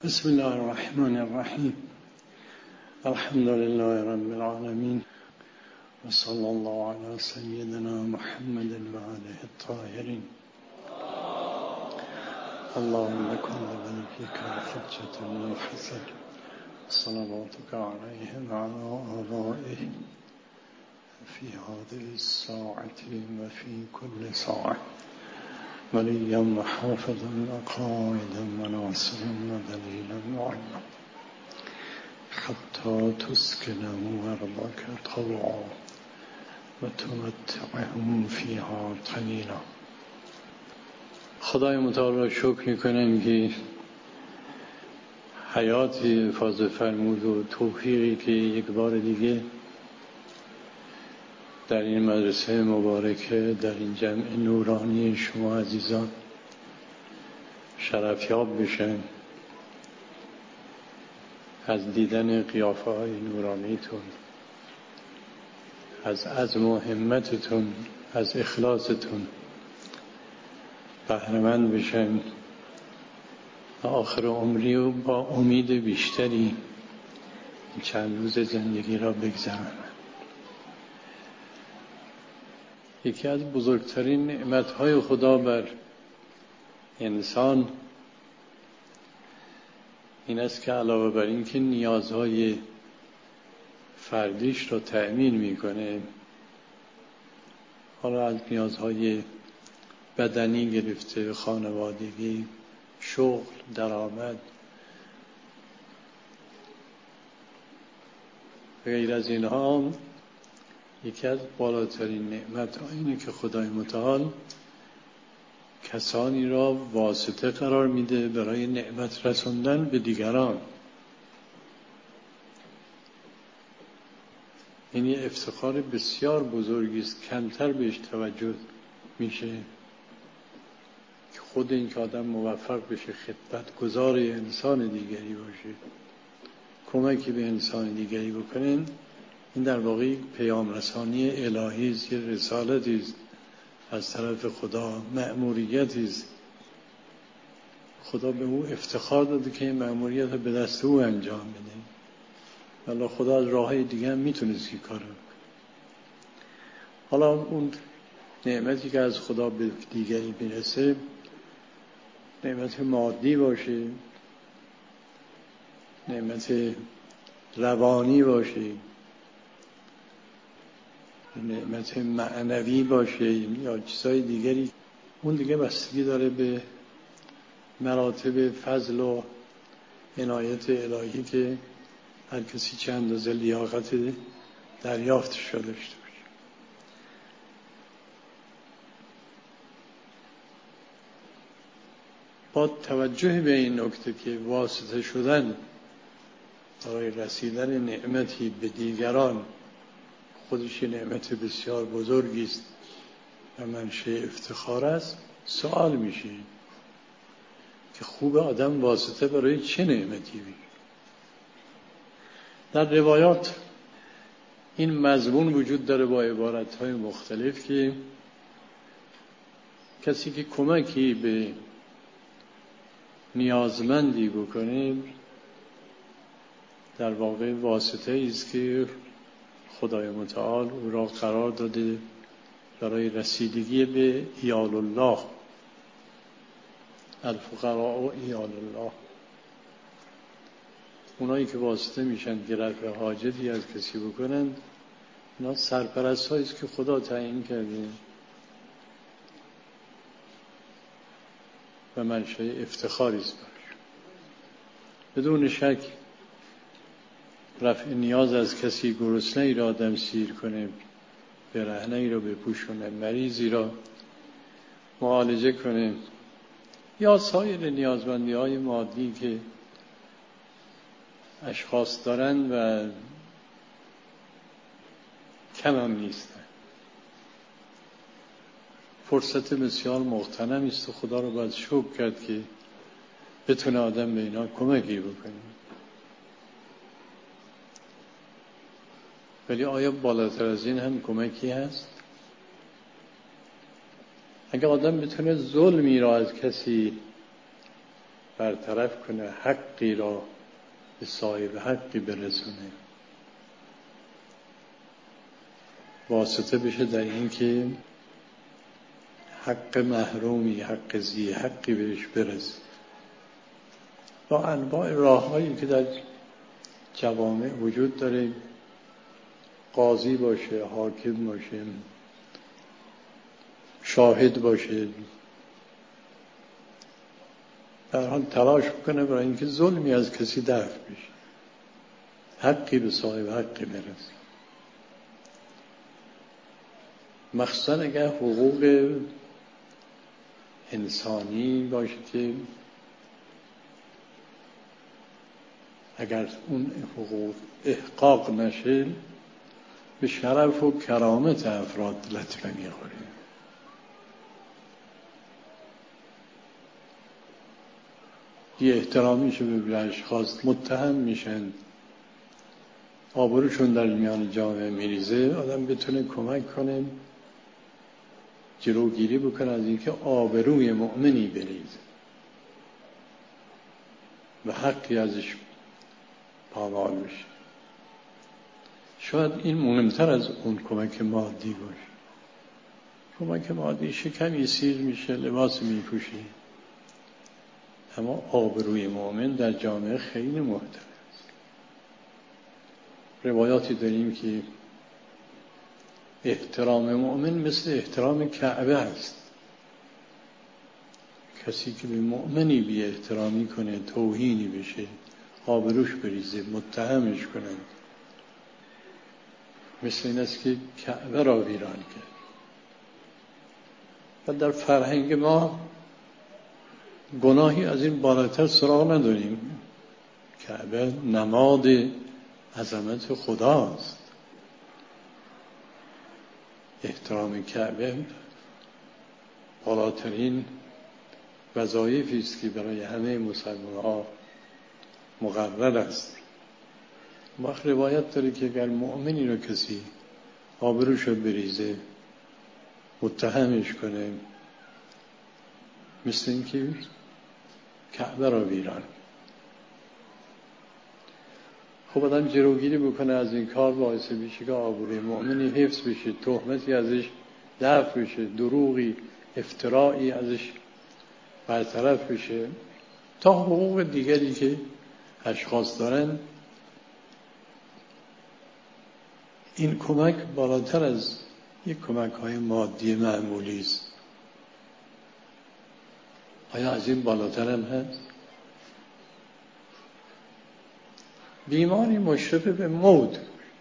بسم الله الرحمن الرحیم. الحمد لله رب العالمین و صلی الله علی سیدنا محمد و آله الطاهرین. اللهم کن لوليك حجة من الحسن صلواتك عليه وعلى آبائه في هذه الساعة وفي كل ساعة وليا وحافظا وقائدا وناصرا ودليلا معينا حتى تسكنه أرضك طوعا وتمتعهم فيها طويلا. خدای متعال را شکر میکنم که حیاتی فاضل فرمود و توفیقی که یک بار دیگه در این مدرسه مبارکه، در این جمع نورانی شما عزیزان شرفیاب بشن از دیدن قیافه های نورانیتون، از عزم و همتتون، از اخلاصتون بهره‌مند بشن و آخر عمری و با امید بیشتری چند روز زندگی را بگذرانند. یکی از بزرگترین نعمت‌های خدا بر انسان این است که علاوه بر این که نیازهای فردیش را تأمین میکنه، حالا از نیازهای بدنی گرفته، خانوادگی، شغل، درآمد، غیر از اینها، یکی از بالاترین نعمت‌ها اینه که خدای متعال کسانی را واسطه قرار میده برای نعمت رسوندن به دیگران. این یه افتخار بسیار بزرگی است، کمتر بهش توجه میشه که خود این که آدم موفق بشه خدمتگزار انسان دیگری باشه، کمکی به انسان دیگری بکنه، این در واقع پیام رسانی الهی است، یه رسالتی است از طرف خدا، مأموریتی است. خدا به او افتخار داده که این مأموریت رو به دست او انجام بده. والله خدا از راههای دیگه هم میتونست که کارو بکنه. حالا اون نعمتی که از خدا به دیگری میرسه، نعمت مادی باشه، نعمت روانی باشه، نعمت معنوی باشه یا چیزهای دیگری، اون دیگه بستگی داره به مراتب فضل و عنایت الهی که هر کسی چه اندازه لیاقت دریافتش را داشته باشه. با توجه به این نکته که واسطه شدن برای رسیدن نعمتی به دیگران خودش نعمت بسیار بزرگی است و منشأ افتخار است، سوال میشه که خوب آدم واسطه برای چه نعمتی بشه؟ در روایات این مضمون وجود داره با عبارت‌های مختلف که کسی که کمکی به نیازمندی بکنه در واقع واسطه است که خدای متعال او را قرار داده برای رسیدگی به ایال الله، الفقراء و ایال الله، اونایی که واسطه میشن که رفع حاجتی از کسی بکنن، اینا سرپرست هایی است که خدا تعیین کرده و منشأ افتخاری است برش. بدون شک رفع نیاز از کسی، گرسنه ای را آدم سیر کنه، برهنه ای را بپوشونه، مریضی را معالجه کنه، یا سایر نیازمندی های مادی که اشخاص دارن و کم هم نیستن، فرصت بسیار مغتنمی است و خدا رو باید شکر کرد که بتونه آدم به اینا کمکی بکنه. ولی آیا بالاتر از این هم کمکی هست؟ اگه آدم بتونه ظلمی را از کسی برطرف کنه، حقی را به صاحب حقی برسونه، واسطه بشه در این که حق محرومی، حق ذی حقی بهش برسه، با انواع راه‌هایی که در جوامع وجود داره، قاضی باشه، حاکم باشه، شاهد باشه، در حال تلاش بکنه برای اینکه ظلمی از کسی دفع بشه، حقی به صاحب حقی برسه. مخصوصا اگر حقوق انسانی باشه که اگر اون حقوق احقاق نشه به شرف و کرامت افراد لطمه میخوره. بی احترامیشو به اشخاص متهم میشن، آبروشون در میان جامعه میریزه. آدم بتونه کمک کنه جلوگیری بکنه از اینکه آبروی مؤمنی بریزه و حقی ازش پامال بشه. شاید این مهمتر از اون کمک مادی باشه. کمک مادی شکمی سیر میشه، لباس میپوشه، اما آبروی مؤمن در جامعه خیلی محترم است. روایاتی داریم که احترام مؤمن مثل احترام کعبه است. کسی که به مؤمنی بی احترامی کنه، توهینی بشه، آبروش بریزه، متهمش کنند، مثل این است که کعبه را ویران کرد. و در فرهنگ ما گناهی از این بالاتر سراغ نداریم. کعبه نماد عظمت خداست. احترام کعبه بالاترین وظایفی است که برای همه مسلمان‌ها مقرر است. وقت روایت داره که اگر مؤمنی رو کسی آبروشو بریزه، متهمش کنه، مثل این که کعبه را ویران. خب آدم جلوگیری بکنه از این کار، باعث بشه که آبروی مؤمنی حفظ بشه، تهمتی ازش دفع بشه، دروغی، افتراعی ازش برطرف بشه، تا حقوق دیگری که اشخاص دارن. این کمک بالاتر از یک کمک‌های مادی معمولی است. آیا از این بالاتر هم هست؟ بیماری مشرف به موت،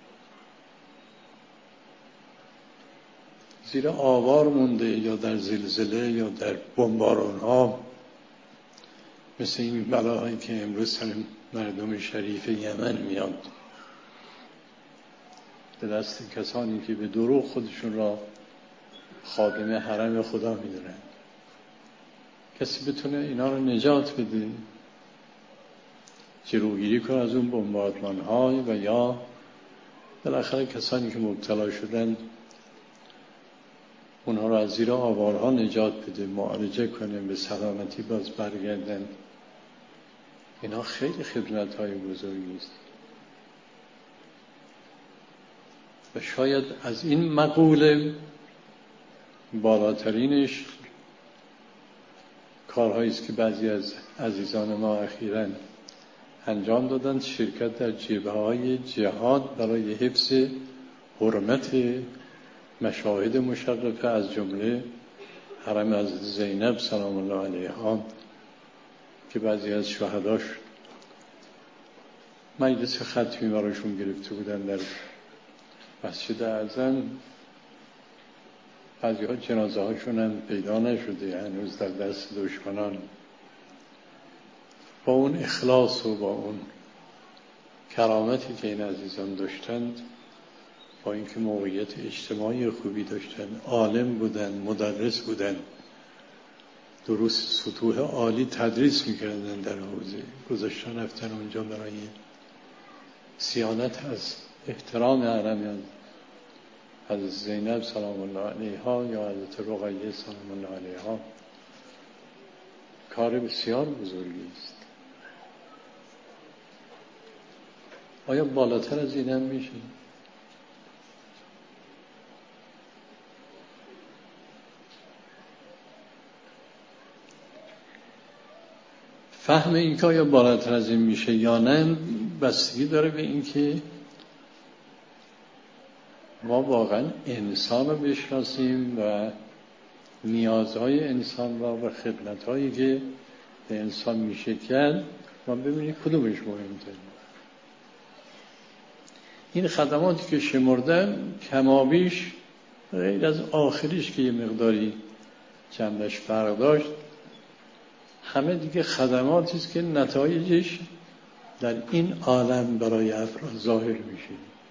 زیر آوار مونده یا در زلزله یا در بمباران‌ها، مثل این بلاهایی که امروز سر مردم شریف یمن میاد، به دست کسانی که به دروغ خودشون را خادم حرم خدا میدونن. کسی بتونه اینا رو نجات بده، جلوگیری کنه از اون بمباردمان‌های، و یا بالاخره کسانی که مبتلا شدن اونها رو از زیر آوارها نجات بده، معالجه کنه، به سلامتی باز برگردن. اینا خیلی خدمت‌های بزرگی است. و شاید از این مقوله بالاترینش کارهایی است که بعضی از عزیزان ما اخیراً انجام دادند، شرکت در جبهه‌های جهاد برای حفظ حرمت مشاهد مشرفه، از جمله حرم از زینب سلام الله علیها که بعضی از شهداش مجلس ختمی براشون گرفته بودن در مسجد اعظم. بعضی ها جنازه هاشون هم پیدا نشده، هنوز در دست دشمنان. با اون اخلاص و با اون کرامتی که این عزیزان داشتند، با اینکه موقعیت اجتماعی خوبی داشتند، عالم بودن، مدرس بودن، دروس سطوح عالی تدریس میکردن در حوزه، گذاشتن رفتن اونجا برای صیانت از احترام حرم حضرت زینب سلام الله علیها یا حضرت رقیه سلام الله علیها. کار بسیار بزرگی است. آیا بالاتر از این هم میشه؟ فهم این که آیا بالاتر از این میشه یا نه بستگی داره به این که ما واقعا انسان رو بشناسیم و نیازهای انسان و خدمتهایی که به انسان میشه کرد ما ببینیم کدومش مهمتره. این خدماتی که شمردن کمابیش غیر از آخریش که یه مقداری چندش فرق داشت همه دیگه خدماتی است که نتایجش در این عالم برای افراد ظاهر میشه.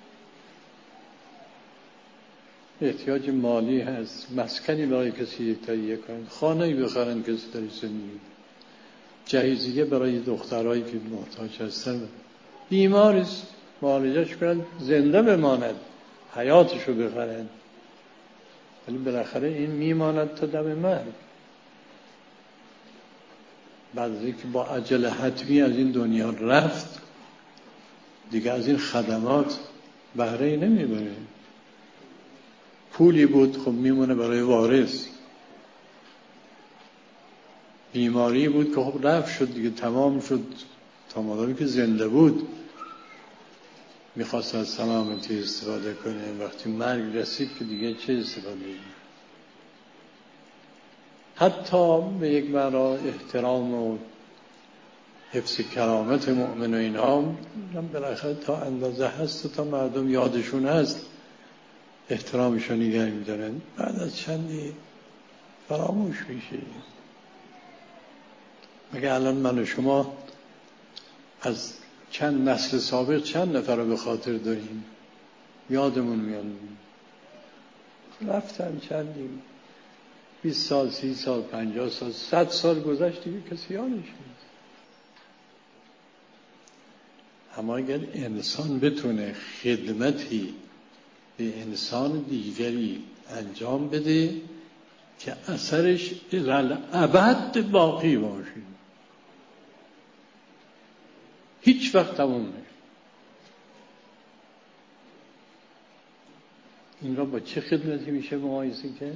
احتیاج مالی هست، مسکنی برای کسی تهیه کنند، خانه‌ای بخرند کسی در زندگی، جهیزیه برای دخترایی که محتاج هستند، بیماریست معالجهش کنند زنده بماند، حیاتشو بخرند، ولی بالاخره این میماند تا دم مرگ. بعد از اینکه با عجل حتمی از این دنیا رفت دیگه از این خدمات بهره‌ای نمیبره. پولی بود خب میمونه برای وارث، بیماری بود که خب رفت شد دیگه تمام شد، تا مادامی که زنده بود میخواست از سلامتی استفاده کنه، وقتی مرگ رسید که دیگه چه استفاده ای؟ حتی به یک معنا احترام و حفظ کرامت مؤمن و اینا بالاخره تا اندازه هست و تا مردم یادشون هست احترامشون نگه میدارن، بعد از چندی فراموش میشه. مگه الان من و شما از چند نسل سابق چند نفر رو به خاطر داریم یادمون میاد؟ رفتن چندی 20 سال 30 سال 50 سال 100 سال گذشت دیگه کسی یادش نیست. اما اگر انسان بتونه خدمتی به انسان دیگری انجام بده که اثرش الابد باقی باشه، هیچ وقت تموم نشه، این را با چه خدمتی میشه مقایسه کرد؟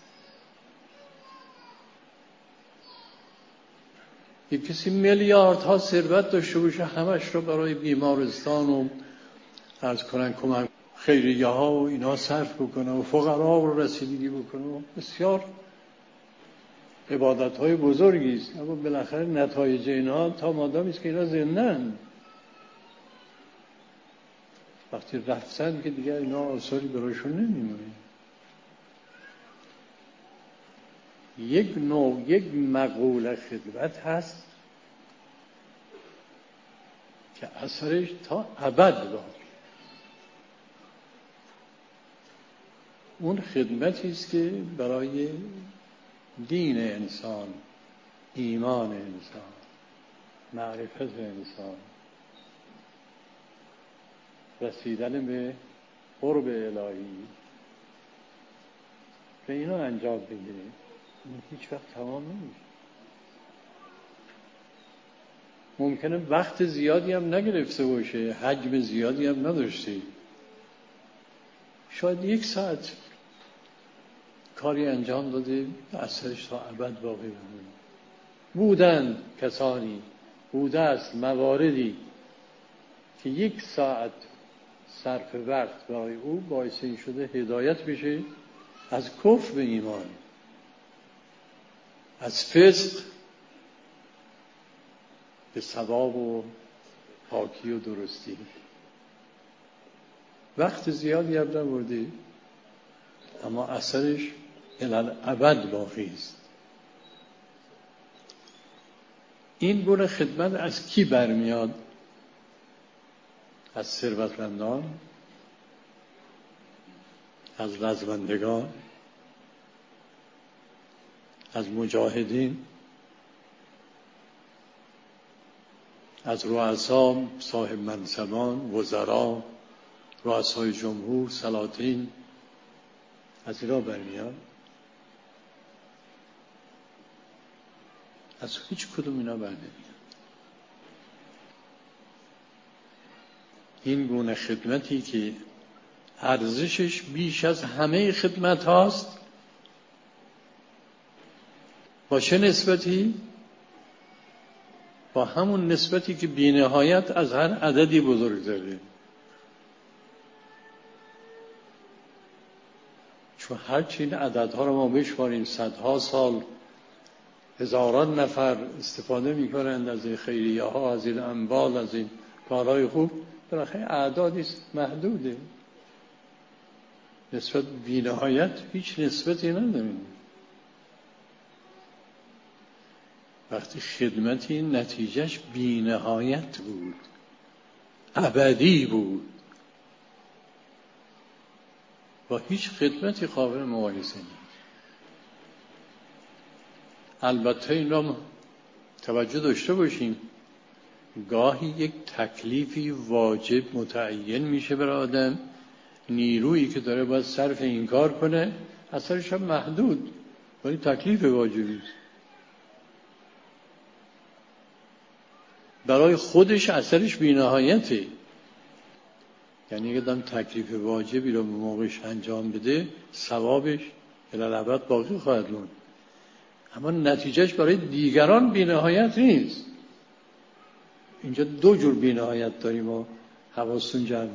یک کسی میلیاردها ثروت داشته باشه همش را برای بیمارستان و عرض کنن کمک خیریه ها و اینا صرف بکنه و فقرا رو رسیدگی بکنه و بسیار عبادت های بزرگی است، اما بالاخره نتایج اینا تا مادامی است که اینا زندن، وقتی رفتن که دیگه اینا آثاری برایشون نمیمونه. یک مقوله خدمت هست که اثرش تا ابد باقی. اون خدمتی است که برای دین انسان، ایمان انسان، معرفت انسان، رسیدن به قرب الهی که اینا انجام بگیره، این هیچ وقت تمام نمیشه. ممکنه وقت زیادی هم نگرفته باشه، حجم زیادی هم نداشته، شاید 1 ساعت کاری انجام داده اثرش تا ابد باقی بمونه. بودن کسانی، بوده است مواردی که 1 ساعت صرف وقت برای او باعث این شده هدایت بشه از کفر به ایمان، از فسق به ثواب و پاکی و درستی. وقت زیادی هم نبرده اما اثرش الابد باقی است. این گونه خدمت از کی برمیاد؟ از ثروتمندان، از رزمندگان، از مجاهدین، از رؤسا صاحب منصبان، وزرا، رؤسای جمهور، سلاطین، از اینا برمیاد؟ از هیچ کدوم اینا بر نمیاد. این گونه خدمتی که ارزشش بیش از همه خدمت هاست، با چه نسبتی؟ با همون نسبتی که بی نهایت از هر عددی بزرگتره. چون هرچی این عددها رو ما بشماریم، صدها سال هزاران نفر استفاده میکنند از این خیریه ها، از این اموال، از این کارهای خوب، بالاخره اعدادی محدوده، نسبت بی نهایت هیچ نسبتی نداریم. وقتی خدمتی نتیجهش بی نهایت بود، ابدی بود، با هیچ خدمتی قابل مقایسه نیست. البته این را توجه داشته باشیم، گاهی یک تکلیفی واجب متعین میشه برای آدم، نیرویی که داره باید صرف این کار کنه اثرش هم محدود، ولی تکلیف واجبی است. برای خودش اثرش بی‌نهایته. یعنی اگه آدم تکلیف واجبی رو به موقعش انجام بده، ثوابش الالعبد باقی خواهد موند، اما نتیجهش برای دیگران بی‌نهایت نیست. اینجا دو جور بی‌نهایت داریم و حواستون جمع.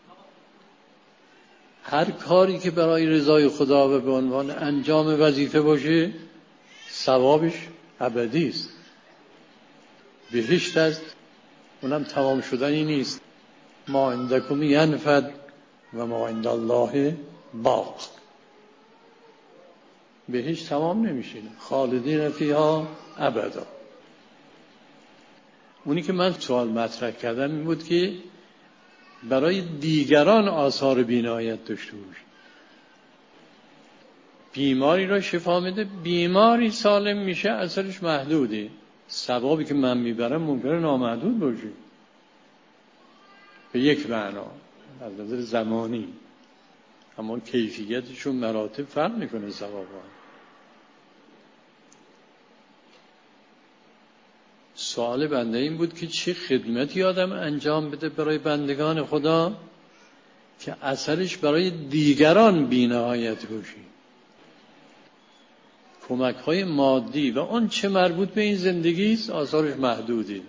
هر کاری که برای رضای خدا و به عنوان انجام وظیفه باشه، ثوابش ابدی است، بهشت است، اونم تمام شدنی نیست. ما عندکم ینفد و ما عند الله باق. بهشت تمام نمیشه، خالدین فیها ابدا. اونی که من سوال مطرح کردم این بود که برای دیگران آثار بی‌نهایت داشته باشه. بیماری را شفا میده، بیماری سالم میشه، اثرش محدوده، ثوابی که من میبرم ممکنه نامحدود باشه به یک معنا از نظر زمانی، اما کیفیتشون مراتب فرق میکنه ثوابا. سوال بنده این بود که چه خدمتی آدم انجام بده برای بندگان خدا که اثرش برای دیگران بی‌نهایت باشه. کمک‌های مادی و اون چه مربوط به این زندگی است آثارش محدوده.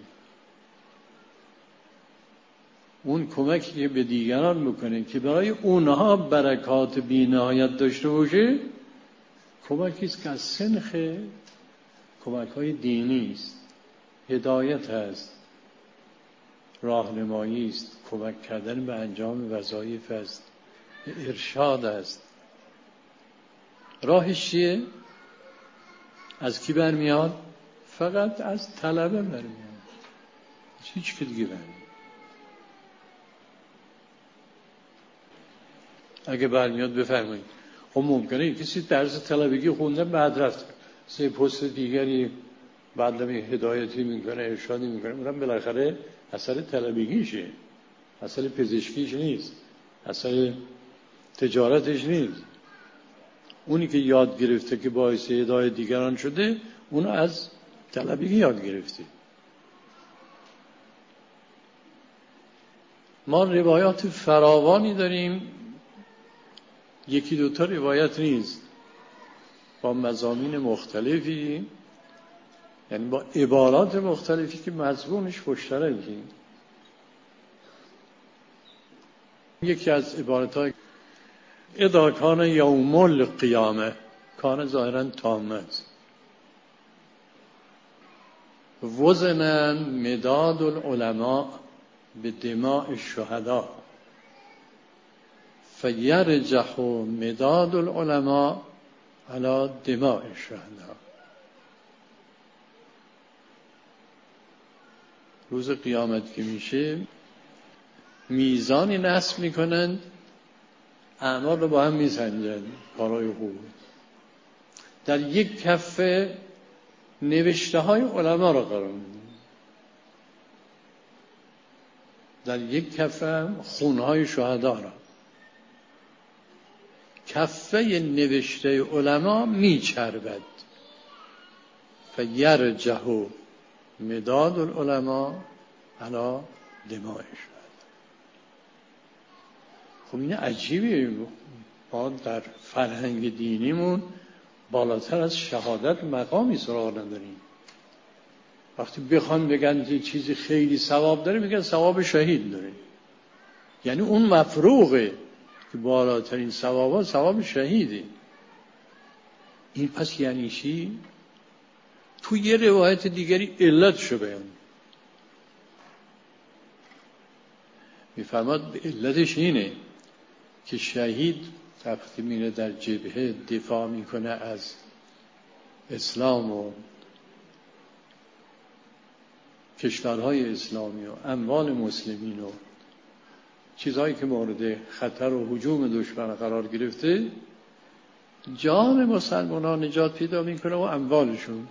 اون کمکی که به دیگران بکنه که برای اونها برکات بی‌نهایت داشته باشه، کمکی است که از سنخ کمک‌های دینی است، هدایت است، راهنمایی است، کمک کردن به انجام وظایف است، ارشاد است. راهش چیه؟ از کی برمیاد؟ فقط از طلبه برمیاد، هیچ که دیگه برمیاد. اگه برمیاد بفرمایید. خب ممکنه کسی درس طلبگی خونده بعد رفت سه پست دیگری بعد هدایتی میکنه، ارشادی میکنه، اونم بالاخره اثر طلبگیشه، اثر پزشکیش نیست، اثر تجارتش نیست. اونی که یاد گرفته که باعث هدایت دیگران شده، اونو از طلبگی یاد گرفته. ما روایات فراوانی داریم، یکی دوتا روایت نیست، با مضامین مختلفی، یعنی با عبارات مختلفی که مضمونش مشترکه. یکی از عبارت‌های اذا کان یوم القیامه، کان ظاهراً تامه است، وزن مداد العلماء به دماء الشهداء فیرجح مداد العلماء علی دماء الشهداء. روز قیامت که میشه میزانی نصب میکنند، اعمال رو با هم میسنجند، کارهای خوب، در یک کفه نوشته های علما رو قرار میدن، در یک کفه خونهای شهدا را. کفه نوشته علما میچربد، فیرجح مداد العلماء علی دمائش. خب این عجیبه، ما در فرهنگ دینیمون بالاتر از شهادت مقامی سراغ نداریم. وقتی بخوان بگن که چیزی خیلی ثواب داره میگن ثواب شهید داره، یعنی اون مفروغه که بالاترین ثوابا ثواب شهیده. این پس یعنی چی؟ تو یه روایت دیگری علتشو بیان میفرماد علتش اینه که شهید وقتی میره در جبهه دفاع میکنه از اسلام و کشورهای اسلامی و اموال مسلمین و چیزهایی که مورد خطر و هجوم دشمن قرار گرفته، جان مسلمانان نجات پیدا میکنه و اموالشون.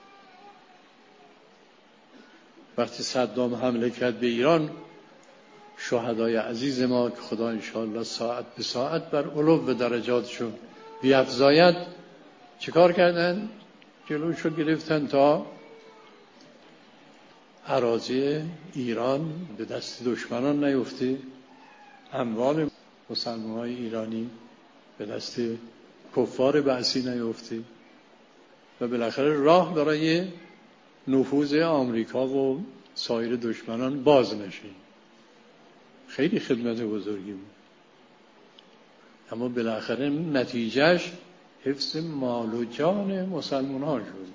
وقتی صدام حمله کرد به ایران، شهدای عزیز ما که خدا انشاءالله ساعت به ساعت بر علو درجاتشون بیفزاید، چیکار کردن؟ جلوشو گرفتن تا اراضی ایران به دست دشمنان نیفته، اموال مسلمانان ایرانی به دست کفار بعثی نیفته و بالاخره راه برای نفوذ آمریکا و سایر دشمنان باز نشه. خیلی خدمت بزرگی بود، اما بالاخره نتیجهش حفظ مال و جان مسلمانان شد.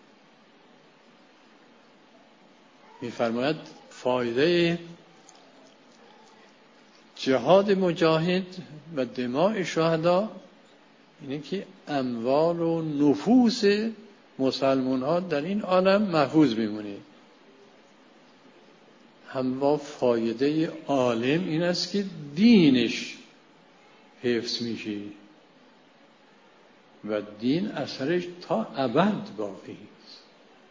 می‌فرماید فایده جهاد مجاهد و دماء شهدا اینه که اموال و نفوس مسلمان‌ها در این عالم محفوظ میمونه. هم فایده عالم این است که دینش حفظ میشه و دین اثرش تا ابد باقی است.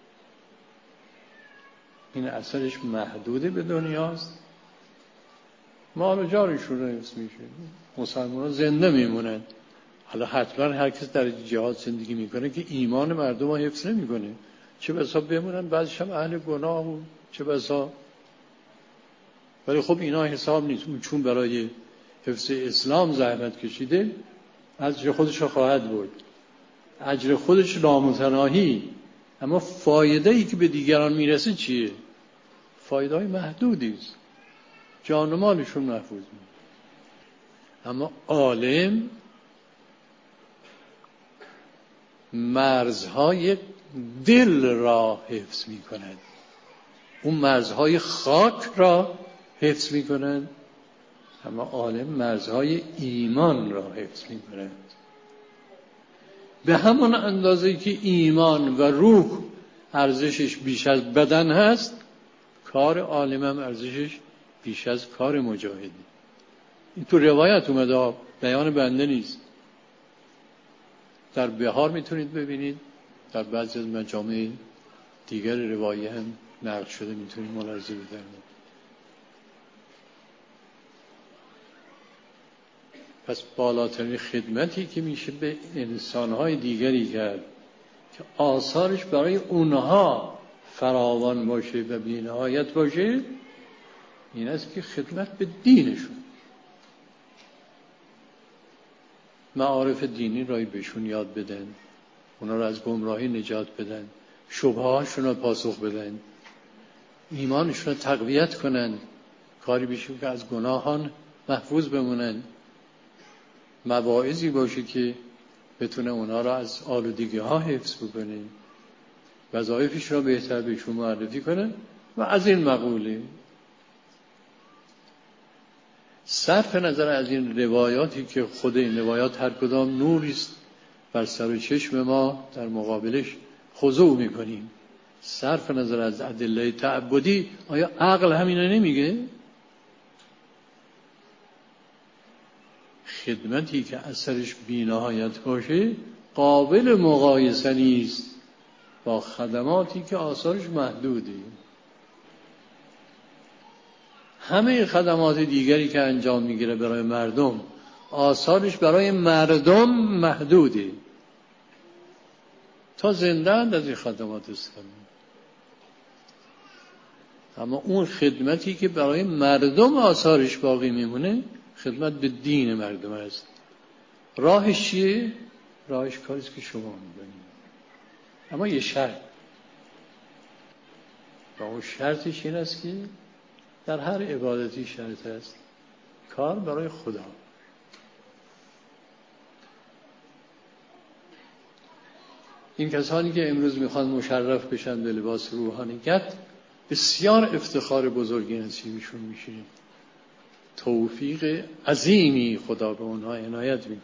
این اثرش محدود به دنیاست، مال و جانشون رو حفظ میشه، مسلمانان زنده میمونن. حالا حتما هر کس در جهاد زندگی میکنه که ایمان مردم رو حفظ نمیکنه، چه بسا بمونن بعضش هم اهل گناه و چه بسا، ولی خب اینا حساب نیست. اون چون برای حفظ اسلام زحمت کشیده، اجر خودش رو خواهد برد، اجر خودش لامتناهی، اما فایده ای که به دیگران میرسه چیه؟ فایده های محدودی است، جان و مالشون محفوظ میشه. اما عالم مرزهای دل را حفظ میکند، اون مرزهای خاک را حفظ میکنند، اما عالم مرزهای ایمان را حفظ میکند. به همون اندازه که ایمان و روح ارزشش بیش از بدن هست، کار عالم هم ارزشش بیش از کار مجاهده. این تو روایت اومده، بیان بنده نیست. در بهار میتونید ببینید، در بعضی از مجامع دیگر روایی هم نقل شده، میتونید ملاحظه بفرمایید. پس بالاترین خدمتی که میشه به انسانهای دیگری کرد که آثارش برای اونها فراوان باشه و بی‌نهایت باشه، این است که خدمت به دینشون، معارف دینی رای بهشون یاد بدن، اونا رو از گمراهی نجات بدن، شبههاشون رو پاسخ بدن، ایمانشون رو تقویت کنن، کاری بشه که از گناهان محفوظ بمونن، مواعظی باشه که بتونه اونا رو از آلودگی ها حفظ بکنه، وظایفش رو بهتر بهشون معرفی کنه. و از این مقوله صرف نظر از این روایاتی که خود این روایات هر کدام نوری است بر سر و چشم ما، در مقابلش خضوع میکنیم، صرف نظر از ادله تعبدی، آیا عقل همینو نمیگه؟ خدمتی که اثرش بی‌نهایت باشه قابل مقایسه نیست با خدماتی که آثارش محدوده. همه خدمات دیگری که انجام میگیره برای مردم، آثارش برای مردم محدوده. تا زنده‌اند از این خدمات استفاده. اما اون خدمتی که برای مردم آثارش باقی میمونه خدمت به دین مردم است. راهش چیه؟ راهش کاریست که شما می‌کنید. اما یه شرط، و اون شرطش این است که در هر عبادتی شرط است، کار برای خدا. این کسانی که امروز میخوان مشرف بشن به لباس روحانیت بسیار افتخار بزرگی نصیبشون میشه. توفیق عظیمی خدا به اونها عنایت میکنه.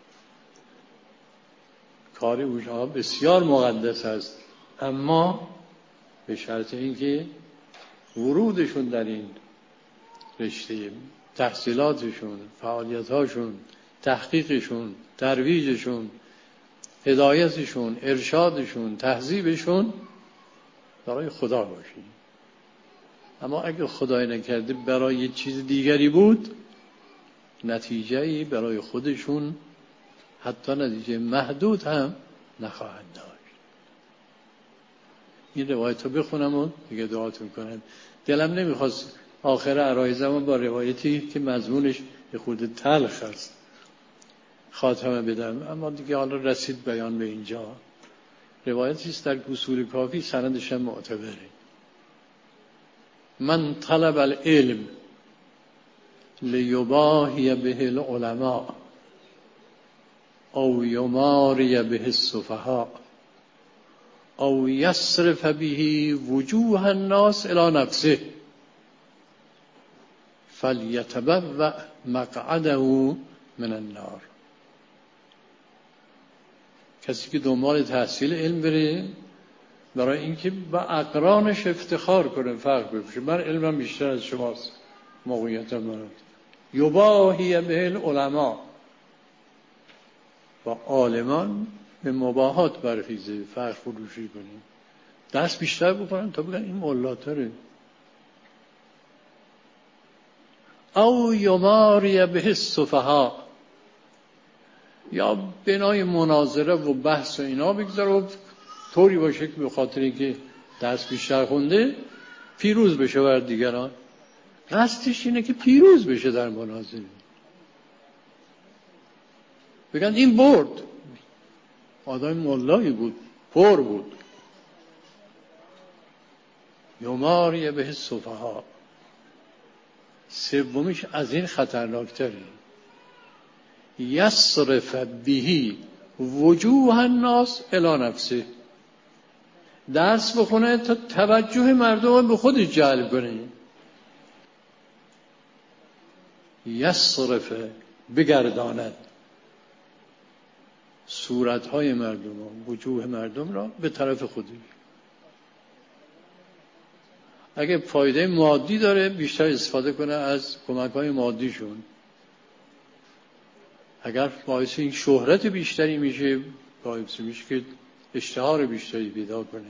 کار اونها بسیار مقدس است، اما به شرط اینکه ورودشون در این رشته، تحصیلاتشون، فعالیتاشون، تحقیقشون، ترویجشون، هدایتشون، ارشادشون، تهذیبشون برای خدا باشه. اما اگه خدای نکرده برای چیز دیگری بود، نتیجه‌ای برای خودشون حتی نتیجه محدود هم نخواهند داشت. این روایت رو بخونم و دیگه دعاتون کنم. دلم نمیخواست آخر عرایزم با روایتی که مضمونش یه خورده تلخ است خاتمه بدم، اما دیگه حالا رسید بیان به اینجا. روایتی است در اصول کافی، سندش هم معتبره. من طلب العلم لیباهی به العلماء او یماری به السفهاء او یصرف به وجوه الناس الی نفسه فلیتبوأ مقعده من النار. کسی که دنبال تحصیل علم بره برای اینکه با اقرانش افتخار کنه، فرق بپوشه، من علمم بیشتر از شماست، موقعیتم من، یباهی به العلماء، با عالمان به مباهات برخیزه، فرق فروشی کنیم، دست بیشتر بکنن تا بگن این ملاتره. او یماری به السفهاء، یا بنای مناظره و بحث و اینا بگذاره و طوری باشه که به خاطر اینکه درس بیشتر خونده پیروز بشه بر دیگران. قصدش اینه که پیروز بشه در مناظره، بگن این برد، آدم ملایی بود، پر بود. یماری به السفهاء. سومیش از این خطرناکتره، یصرف به وجوه الناس الی نفسه. درس بخونه تا توجه مردم به خودش جلب کنه. یصرف، بگرداند صورتهای مردم، وجوه مردم را به طرف خودش. اگه فایده مادی داره بیشتر استفاده کنه از کمک‌های مادیشون. اگر باعث این شهرت بیشتری میشه، باعث میشه که اشتهار بیشتری پیدا کنه،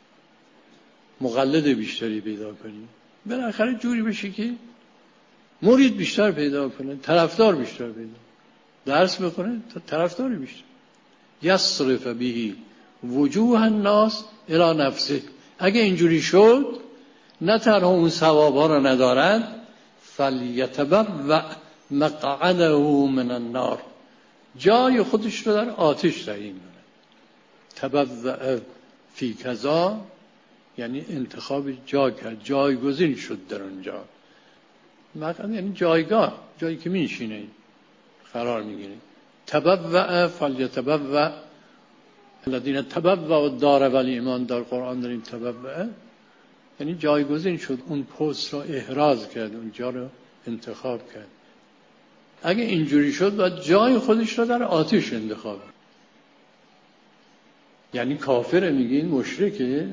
مقلد بیشتری پیدا کنه، بالاخره جوری بشه که مرید بیشتر پیدا کنه، طرفدار بیشتر پیدا کنه. درس بخونه تا طرفدار بیشتر. یصرف به وجوه الناس الی نفسه. اگه اینجوری شد، نه تنها اون ثوابا را ندارد، فلیتبوأ مقعده من النار، جای خودش رو در آتش تعیین کنه. تبوأ فی کذا یعنی انتخاب جا کرد، جایگزین شد در اونجا. مقعد یعنی جایگاه، جایی که میشینه قرار میگیره. تبوأ فلیتبوأ الذین تبوأوا الدار والایمان، در قرآن داریم تبوأ یعنی جایگزین شد، اون پست را احراز کرد، اون جا را انتخاب کرد. اگه اینجوری شد باید جای خودش را در آتش انتخاب، یعنی کافر، میگین مشرکه.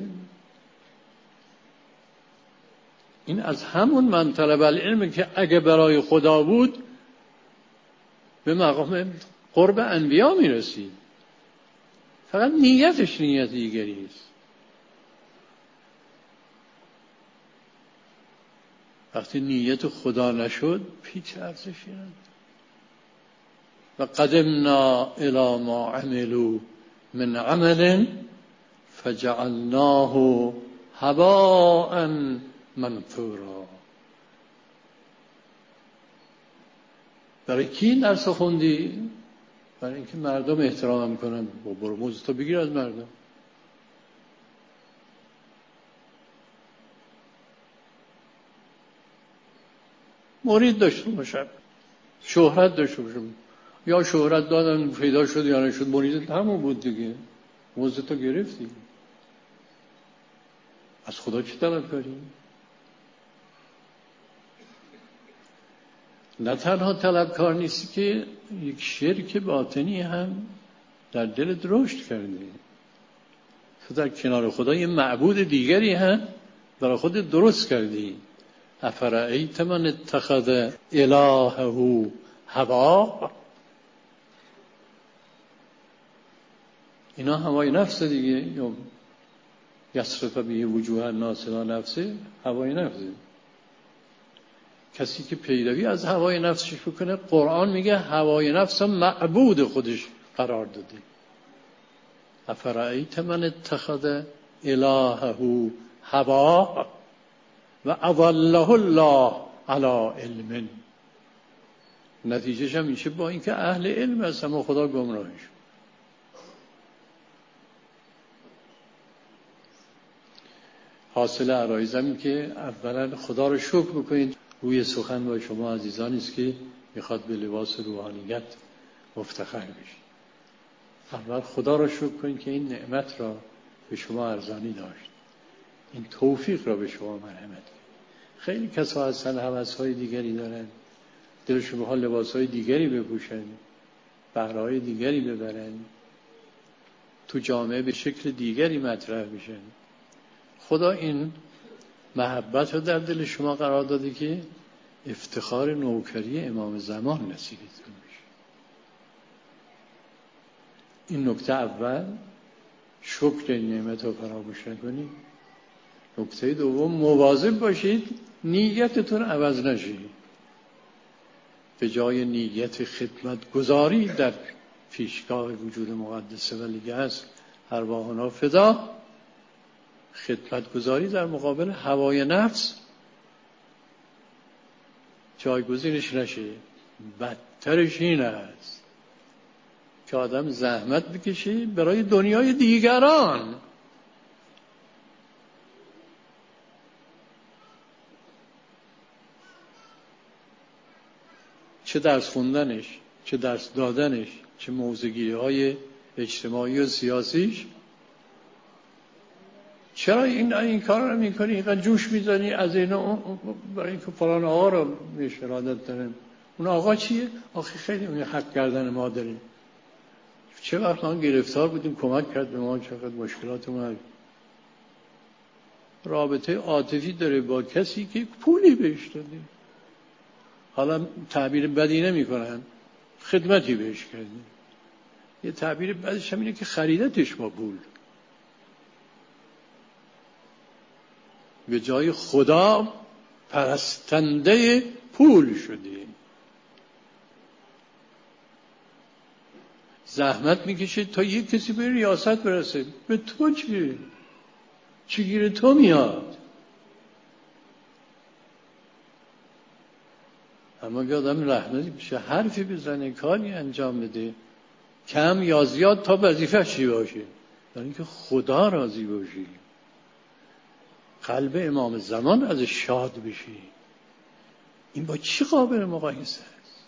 این از همون من طلب العلم که اگه برای خدا بود به مقام قرب انبیا میرسید، فقط نیتش نیت دیگری است. وقتی نیت خدا نشد هیچ ارزشی نداره. و قدمنا الی ما عملوا من عمل فجعلناه هباء منثورا. برای کی این درس خوندی؟ برای اینکه مردم احترامم کنن. برو موزتو بگیر از مردم. مرید داشته باشم، شهرت داشته باشم، یا شهرت دادن پیدا شد یا نشد، مرید همون بود دیگه. موزتو گرفتی، از خدا چی طلب کردی؟ نه تنها طلبکار نیستی که یک شرک باطنی هم در دلت رشد کردی. تو در کنار خدا یه معبود دیگری هم برای خودت درست کردی. افرأیت من اتخذ الهه هوا. اینا هوای نفس دیگه. یا یصرف به وجوه الناس الی نفسه، هوای نفسه. کسی که پیروی از هوای نفسش بکنه، قرآن میگه هوای نفس معبود خودش قرار داده. افرأیت من اتخذ الهه هوا و اضله الله علی علم. نتیجهش هم میشه با اینکه اهل علم هست اما خدا گمراهش. حاصل عرایزم این که اولا خدا رو شکر بکنید. روی سخن با شما عزیزانی است که میخواد به لباس روحانیت مفتخر بشید. اول خدا رو شکر کنید که این نعمت را به شما ارزانی داشت، این توفیق را به شما مرحمت کرد. خیلی کسا هستن هوس‌های دیگری دارن، دلشون بخواد لباس‌های دیگری بپوشن، بهره‌های دیگری ببرن، تو جامعه به شکل دیگری مطرح بشن. خدا این محبت رو در دل شما قرار داده که افتخار نوکری امام زمان نصیبتون بشه. این نکته اول، شکر این نعمت رو فراموش نکنید. نکته دوم، مواظب باشید نیتتون عوض نشه. به جای نیت خدمت گذاری در پیشگاه وجود مقدسه ولی هست ارواحنا فدا، خدمت گذاری در مقابل هوای نفس جایگزینش نشه. بدترش این است که آدم زحمت بکشه برای دنیای دیگران. چه درس خوندنش، چه درس دادنش، چه موضوعگیری‌های اجتماعی و سیاسیش. چرا این کار رو میکنی؟ اینقدر جوش میزنی از اینا برای اینکه فلان آقا رو بهش ارادت دارن. اون آقا چیه؟ آخه خیلی اون حق کردن ما داریم. چه وقت ما گرفتار بودیم کمک کرد به ما، چقدر مشکلات اومد. رابطه عاطفی داره با کسی که پولی بهش داده. حالا تعبیر بدی نمی کنن، خدمتی بهش کردیم. یه تعبیر بدش هم اینه که خریدتش با پول. به جای خدا پرستنده پول شدیم. زحمت میکشه تا یک کسی به ریاست برسه. به تو چی گیر تو میاد؟ اما که آدم رحمتی بشه، حرفی بزنه، کاری انجام بده، کم یا زیاد تا وظیفه چی باشه، در اینکه خدا راضی باشه، قلب امام زمان از شاد بشه. این با چی قابل مقایسه است؟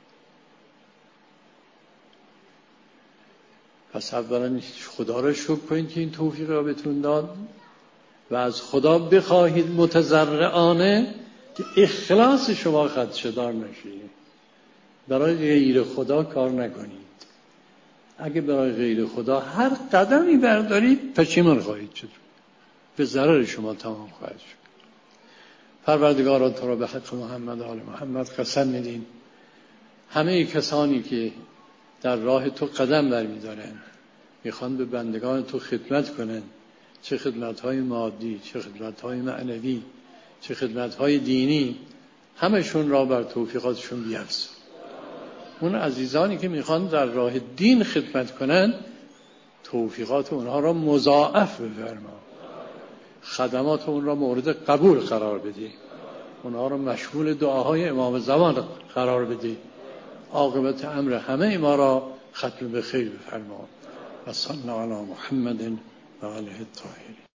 پس اولا خدا را شکر کنید که این توفیق را بهتون داد و از خدا بخواهید متضرعانه که اخلاص شما خدشه‌دار نشه. برای غیر خدا کار نکنید. اگه برای غیر خدا هر قدمی بردارید پشیمان خواهید شد، به ضرر شما تمام خواهد شد. پروردگارا تو را به حق محمد و آل محمد قسم میدیم همه کسانی که در راه تو قدم برمی‌دارن، میخوان به بندگان تو خدمت کنن، چه خدمت‌های مادی، چه خدمت‌های معنوی، چه خدمت‌های دینی، همشون را بر توفیقاتشون بیفزا. اون عزیزانی که میخوان در راه دین خدمت کنن، توفیقات اونها را مضاعف بفرما، خدمات اون را مورد قبول قرار بدی، اونها را مشمول دعاهای امام زمان قرار بدی، عاقبت امر همه ما را ختم به خیر بفرما. و صلی علی محمد و آله الطاهرین.